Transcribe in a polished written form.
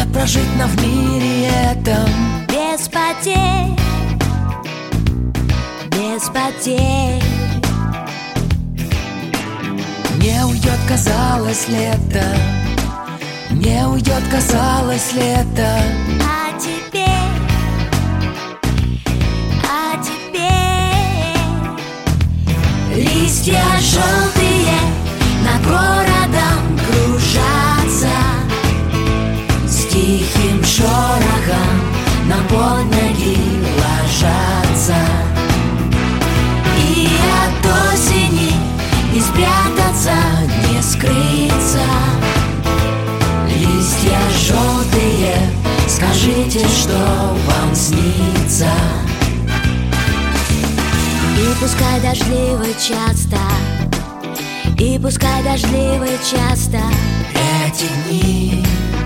Не прожить нам в мире этом без потерь, без потерь. Не уйдет, казалось, лето, не уйдет, казалось, лето. А теперь листья желтые над городом кружатся, с тихим шорохом на под ноги ложатся. И от осени не спрятаться, не скрыться. Листья желтые, скажите, что вам снится. И пускай дождливый часто, и пускай дождливый часто Эти дни